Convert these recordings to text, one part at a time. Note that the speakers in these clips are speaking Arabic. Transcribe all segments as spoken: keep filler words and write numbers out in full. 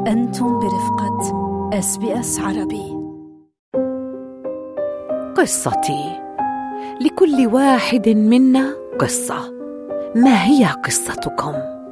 أنتم برفقة إس بي إس عربي. قصتي. لكل واحد منا قصة. ما هي قصتكم؟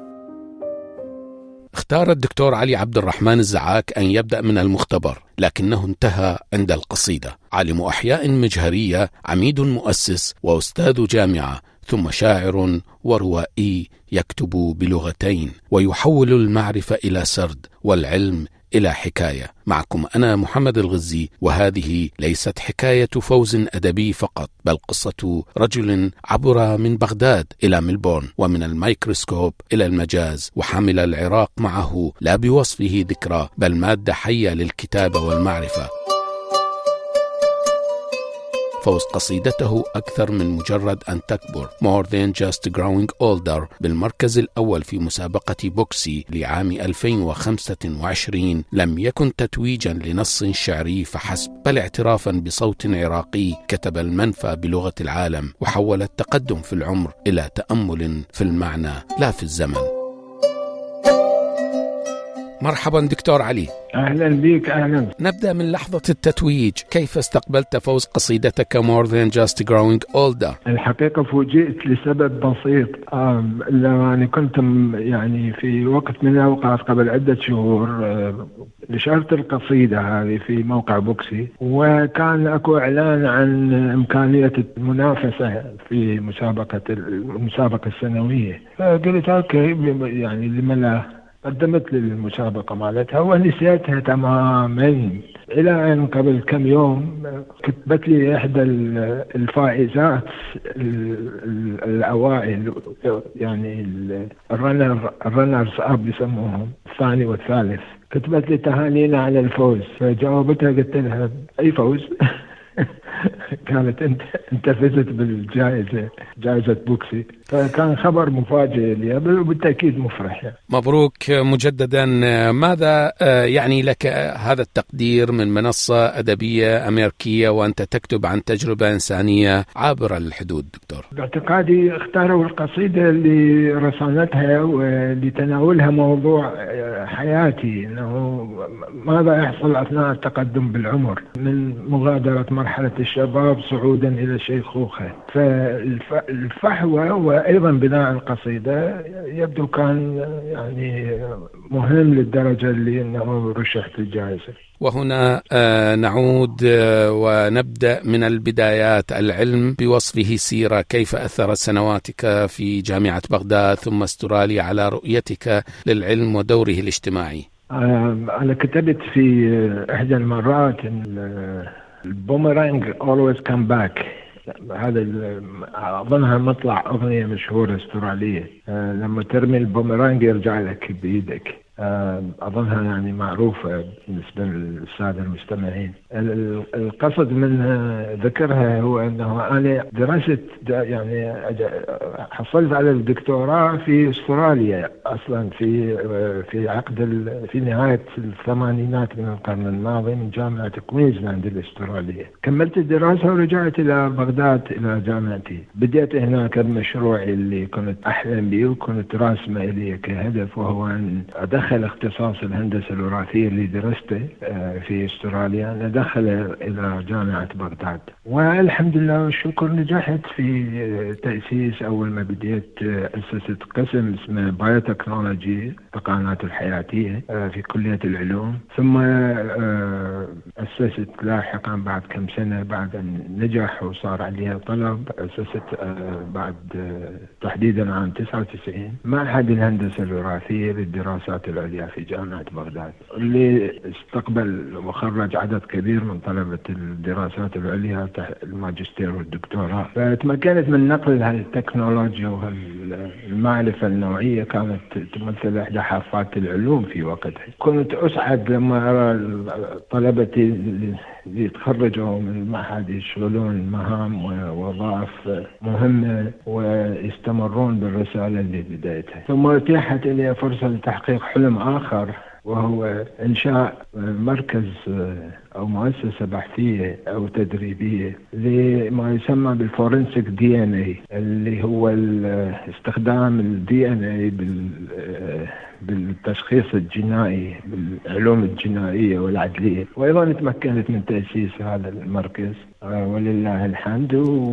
اختار الدكتور علي عبد الرحمن الزعاك أن يبدأ من المختبر، لكنه انتهى عند القصيدة. عالم أحياء مجهرية، عميد مؤسس وأستاذ جامعة، ثم شاعر وروائي يكتب بلغتين ويحول المعرفة إلى سرد والعلم إلى حكاية. معكم أنا محمد الغزي، وهذه ليست حكاية فوز أدبي فقط، بل قصة رجل عبر من بغداد إلى ملبورن، ومن الميكروسكوب إلى المجاز، وحمل العراق معه لا بوصفه ذكرى بل مادة حية للكتابة والمعرفة. فوز قصيدته أكثر من مجرد أن تكبر، More than just growing older، بالمركز الأول في مسابقة بوكسي لعام ألفين وخمسة وعشرين، لم يكن تتويجا لنص شعري فحسب، بل اعترافا بصوت عراقي كتب المنفى بلغة العالم، وحول التقدم في العمر إلى تأمل في المعنى لا في الزمن. مرحبا دكتور علي. أهلا بك. أهلا. نبدأ من لحظة التتويج، كيف استقبلت فوز قصيدتك More than just growing older؟ الحقيقة فوجئت لسبب بسيط. أنا كنت يعني في وقت من الأوقات قبل عدة شهور نشرت القصيدة هذه في موقع بوكسي، وكان أكو إعلان عن إمكانية المنافسة في مسابقة المسابقة السنوية، فقلت أوكي يعني لما لا، قدمت للمسابقة مالتها ونسيتها تماما، إلى أن قبل كم يوم كتبت لي إحدى الفائزات الأوائل، يعني الرنر الرنرز أب يسموهم، الثاني والثالث، كتبت لي تهانينا على الفوز. فجاوبتها قلت لها أي فوز؟ كانت انت انت فزت بالجائزة، جائزة بوكسي. فكان خبر مفاجئ لي، بالتأكيد مفرح يعني. مبروك مجددا. ماذا يعني لك هذا التقدير من منصة أدبية أمريكية وأنت تكتب عن تجربة إنسانية عابرة للحدود دكتور؟ باعتقادي اختاروا القصيدة اللي رسمتها ولتناولها موضوع حياتي، انه ماذا يحصل أثناء التقدم بالعمر من مغادرة مرحلة الشباب صعودا إلى الشيخوخة. فالفحوى وأيضا بناء القصيدة يبدو كان يعني مهم للدرجة اللي أنه رشحت الجائزة. وهنا آه نعود آه ونبدأ من البدايات. العلم بوصفه سيرة، كيف أثرت سنواتك في جامعة بغداد ثم استراليا على رؤيتك للعلم ودوره الاجتماعي؟ أنا كتبت في إحدى المرات البوميرانج always come back، هذا أظنها مطلع أغنية مشهورة استرالية، لما ترمي البوميرانج يرجع لك بإيدك، أظنها يعني معروفة بالنسبة للسادة المستمعين. القصد من ذكرها هو أنه أنا درست يعني حصلت على الدكتوراه في استراليا أصلا في في عقد في نهاية الثمانينات من القرن الماضي من جامعة كوينزلاند الاسترالية. كملت الدراسة ورجعت إلى بغداد إلى جامعتي. بديت هناك بمشروعي اللي كنت أحلم به وكنت راسمه إلي كهدف، وهو أن أدخل اختصاص الهندسة الوراثية اللي درسته في استراليا ندخله إلى جامعة بغداد، والحمد لله والشكر نجحت في تأسيس. أول ما بديت أسست قسم اسمه بايوتكنولوجي، التقنيات الحياتية، في كلية العلوم، ثم أسست لاحقا بعد كم سنة بعد أن نجح وصار عليها طلب، أسست بعد تحديدا عام تسعة وتسعين معهد الهندسة الوراثية للدراسات العليا في جامعة بغداد، اللي استقبل وخرج عدد كبير من طلبة الدراسات العليا تحت الماجستير والدكتوراه. فتمكنت من نقل هذه التكنولوجيا والمعرفة النوعية، كانت تمثل إحدى حافات العلوم في وقتها. كنت أسعد لما أرى طلبتي اللي يتخرجوا من المعهد يشغلون مهام ووظائف مهمة ويستمرون بالرسالة اللي بدايتها. ثم اتيحت لي فرصة لتحقيق حلم آخر، وهو إنشاء مركز أو مؤسسة بحثية أو تدريبية لما يسمى بالفورنسيك دي ان اي، اللي هو استخدام الدي ان اي بالتشخيص الجنائي بالعلوم الجنائية والعدلية. وأيضا تمكنت من تأسيس هذا المركز ولله الحمد،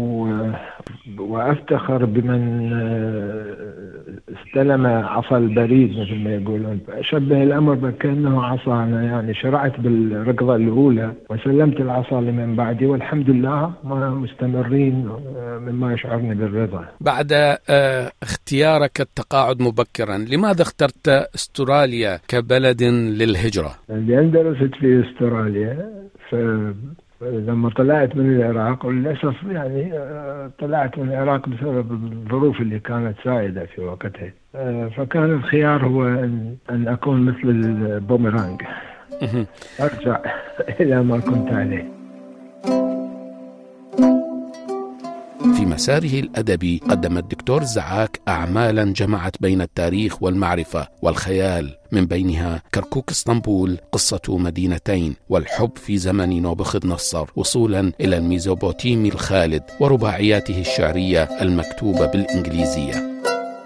وأفتخر بمن استلم عصا البريد مثل ما يقولون. أشبه الأمر بكأنه عصا، أنا يعني شرعت بالركضة الأولى وسلمت العصا لمن بعدي، والحمد لله ما مستمرين مما يشعرني بالرضا. بعد اختيارك التقاعد مبكرا، لماذا اخترت استراليا كبلد للهجرة؟ لأن درست في استراليا، ف لما طلعت من العراق، وللأسف يعني طلعت من العراق بسبب الظروف اللي كانت سائدة في وقتها، فكان الخيار هو أن أكون مثل البوميرانج، أرجع إلى ما كنت عليه. في مساره الأدبي قدم الدكتور الزعاك أعمالا جمعت بين التاريخ والمعرفة والخيال، من بينها كركوك اسطنبول، قصة مدينتين، والحب في زمن نوبخذ نصر، وصولا إلى الميزوبوتيمي الخالد، ورباعياته الشعرية المكتوبة بالإنجليزية.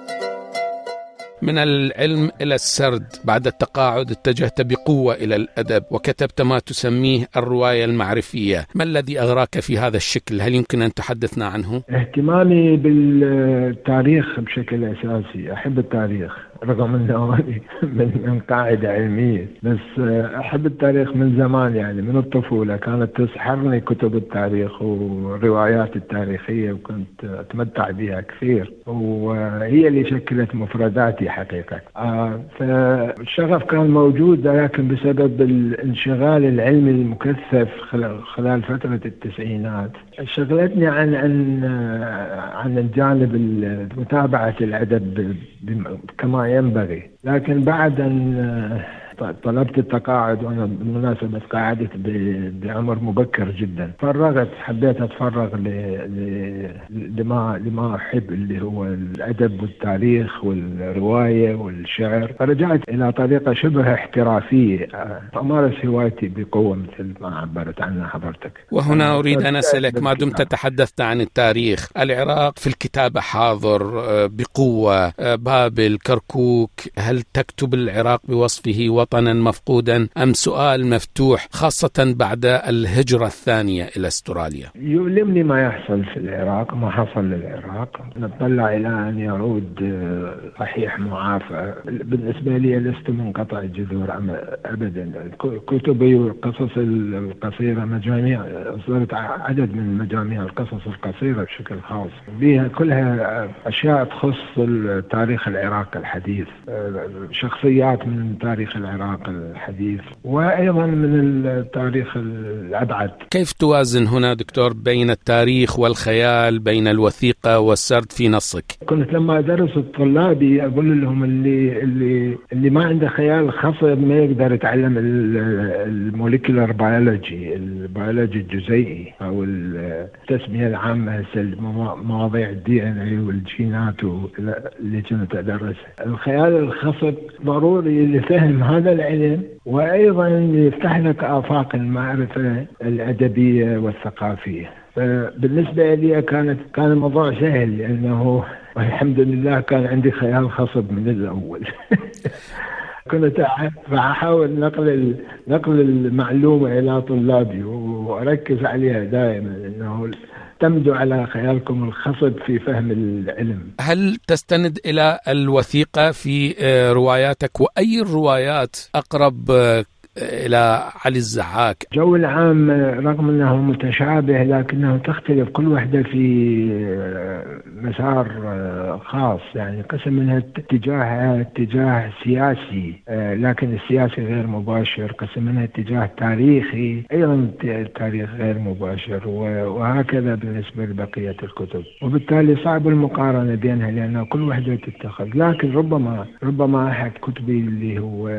من العلم إلى السرد، بعد التقاعد اتجهت بقوة إلى الأدب وكتبت ما تسميه الرواية المعرفية. ما الذي أغراك في هذا الشكل؟ هل يمكن أن تحدثنا عنه؟ اهتمامي بالتاريخ بشكل أساسي، أحب التاريخ رغم أنه من, من قاعدة علمية، بس أحب التاريخ من زمان، يعني من الطفولة كانت تسحرني كتب التاريخ والروايات التاريخية، وكنت أتمتع بها كثير، وهي اللي شكلت مفرداتي حقيقة. آه فالشغف كان موجود، لكن بسبب الانشغال العلمي المكثف خلال فترة التسعينات شغلتني عن عن عن الجانب متابعة الأدب كما ينبغي. لكن بعد أن طلبت التقاعد، وأنا بالمناسبة قاعدت بعمر مبكر جدا، فرغت حبيت أتفرغ لما لما أحب، اللي هو الأدب والتاريخ والرواية والشعر. فرجعت إلى طريقة شبه احترافية أمارس هوايتي بقوة مثل ما عبرت عنها حضرتك. وهنا أريد أن أسألك، ما دمت تحدثت عن التاريخ، العراق في الكتابة حاضر بقوة، بابل، كركوك، هل تكتب العراق بوصفه وطنا مفقودا أم سؤال مفتوح، خاصة بعد الهجرة الثانية إلى استراليا؟ يؤلمني ما يحصل في العراق، ما حصل للعراق. نتطلع إلى أن يعود صحيح معافى. بالنسبة لي لست منقطع الجذور أبدا. كتبي والقصص القصيرة، مجاميع، أصدرت عدد من مجاميع القصص القصيرة بشكل خاص، بها كلها أشياء تخص التاريخ العراق الحديث، شخصيات من تاريخ العراق الحديث، وأيضا من التاريخ الأبعد. كيف توازن هنا دكتور بين التاريخ والخيال، بين الوثيقة والسرد في نصك؟ كنت لما أدرس الطلابي أقول لهم اللي اللي اللي ما عنده خيال خصب ما يقدر يتعلم الموليكولار بيولوجي، البيولوجي الجزيئي، أو التسمية العامة مواضيع الدي ان اي والجينات اللي كنت أدرسها. الخيال الخصب ضروري لفهم هذا العلم، وأيضا يفتح لك آفاق المعرفة الأدبية والثقافية. فبالنسبة لي كانت كان الموضوع سهل، لأنه والحمد لله كان عندي خيال خصب من الأول. كنت أحاول نقل نقل المعلومة إلى طلابي وأركز عليها دائما، أنه اعتمدوا على خيالكم الخصب في فهم العلم. هل تستند إلى الوثيقة في رواياتك؟ وأي الروايات أقرب إلى علي الزعاك؟ جو العام رغم أنه متشابه، لكنه تختلف كل واحدة في مسار خاص. يعني قسم منها اتجاه اتجاه سياسي، لكن السياسي غير مباشر. قسم منها اتجاه تاريخي، أيضا التاريخ غير مباشر، وهكذا بالنسبة لبقية الكتب. وبالتالي صعب المقارنة بينها، لأن كل واحدة تتخذ. لكن ربما ربما أحد كتبي اللي هو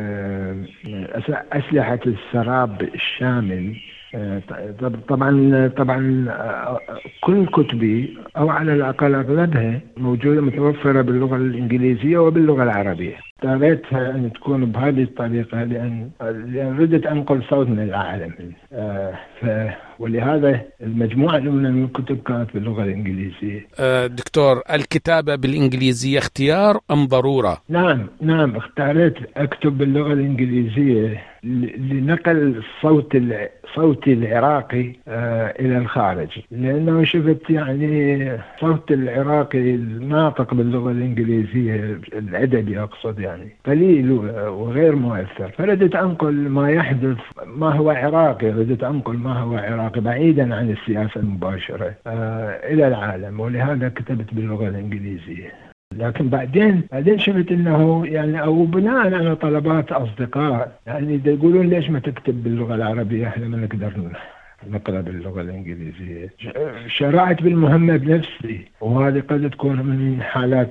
أسلحة السراب الشامل، طبعا طبعا كل كتبي أو على الأقل أغلبها موجودة متوفرة باللغة الإنجليزية وباللغة العربية. اختاريتها أن تكون بهذه الطريقة لأن لأن ردت أنقل صوتنا للعالم. آه ف ولهذا المجموعة من الكتب كانت باللغة الإنجليزية. آه دكتور، الكتابة بالإنجليزية اختيار أم ضرورة؟ نعم نعم اختاريت أكتب باللغة الإنجليزية لنقل الصوت صوتي العراقي آه إلى الخارج، لأنه شفت يعني صوت العراقي الناطق باللغة الإنجليزية الأدبي أقصد يعني قليل وغير مؤثر، فردت أنقل ما يحدث ما هو عراقي، ردت أنقل ما هو عراقي بعيدا عن السياسة المباشرة آه إلى العالم، ولهذا كتبت باللغة الإنجليزية. لكن بعدين بعدين شفت انه يعني او بناء على طلبات اصدقاء يعني يقولون ليش ما تكتب باللغه العربيه، احنا ما نقدر نقرا باللغه الانجليزيه. شرعت بالمهمه بنفسي، وهذه قد تكون من حالات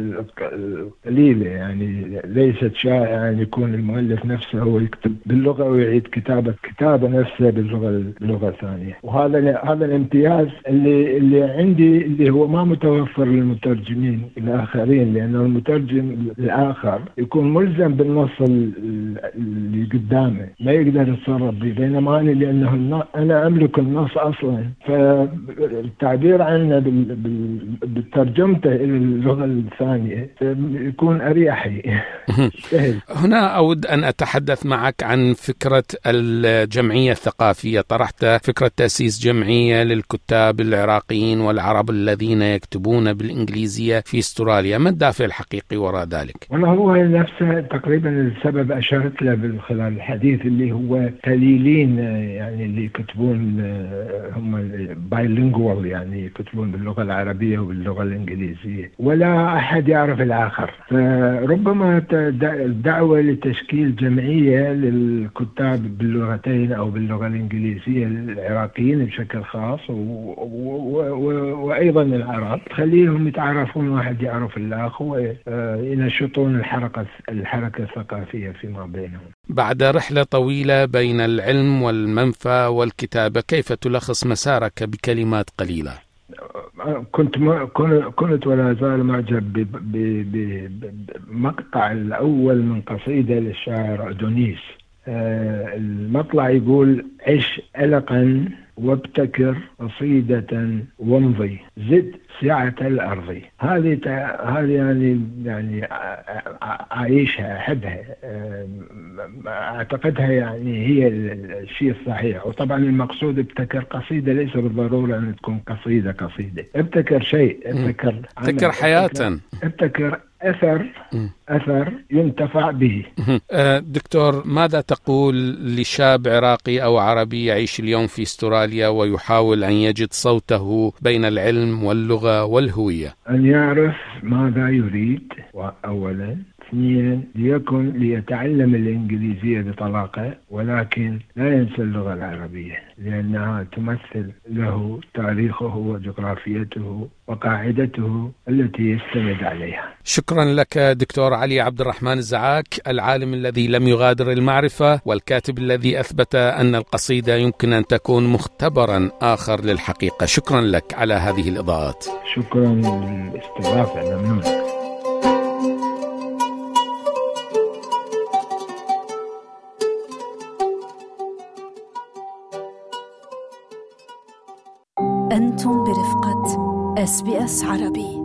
القليله يعني ليست شائعه ان يكون المؤلف نفسه هو يكتب باللغه ويعيد كتابه كتابه نفسه باللغه باللغه الثانيه، وهذا هذا الامتياز اللي اللي عندي اللي هو ما متوفر للمترجمين الاخرين، لانه المترجم الاخر يكون ملزم بالنص اللي قدامه ما يقدر يتصرف به، بينما انا لانه أنا أملك النص أصلا فالتعبير عنه بالترجمته إلى اللغة الثانية يكون أريحي. هنا أود أن أتحدث معك عن فكرة الجمعية الثقافية. طرحت فكرة تأسيس جمعية للكتاب العراقيين والعرب الذين يكتبون بالإنجليزية في استراليا، ما الدافع الحقيقي وراء ذلك؟ وأنا هو نفسه تقريبا السبب أشرت له من خلال الحديث اللي هو قليلين يعني اللي يكتبون هم بايلينغوال يعني يكتبون باللغة العربية وباللغة الإنجليزية ولا أحد يعرف الآخر، فربما الدعوة لتشكيل جمعية للكتاب باللغتين أو باللغة الإنجليزية للعراقيين بشكل خاص وأيضا العرب تخليهم يتعرفون واحد يعرف الآخر وينشطون الحركة الحركة الثقافية فيما بينهم. بعد رحلة طويلة بين العلم والمنفى والكتابة، كيف تلخص مسارك بكلمات قليلة؟ كنت ما كنت ولا زال معجب بمقطع الأول من قصيدة للشاعر أدونيس. المطلع يقول: عش ألقا وابتكر قصيدة وامضي زد سعة الأرض. هذه هذه يعني يعني أعيشها أحبها أعتقدها يعني هي الشيء الصحيح. وطبعا المقصود ابتكر قصيدة ليس بالضرورة أن تكون قصيدة قصيدة ابتكر شيء ابتكر ابتكر حياة ابتكر أثر أثر ينتفع به. دكتور، ماذا تقول لشاب عراقي أو عربي يعيش اليوم في استراليا ويحاول أن يجد صوته بين العلم واللغة والهوية؟ أن يعرف ماذا يريد أولا، اثنين ليكن ليتعلم الإنجليزية بطلاقة ولكن لا ينسى اللغة العربية لأنها تمثل له تاريخه وجغرافيته وقاعدته التي يستند عليها. شكرا لك دكتور علي عبد الرحمن الزعاك، العالم الذي لم يغادر المعرفة والكاتب الذي أثبت أن القصيدة يمكن أن تكون مختبرا آخر للحقيقة. شكرا لك على هذه الإضاءات. شكرا للاستضافة. ممنون. أنتم برفقة إس بي إس عربي.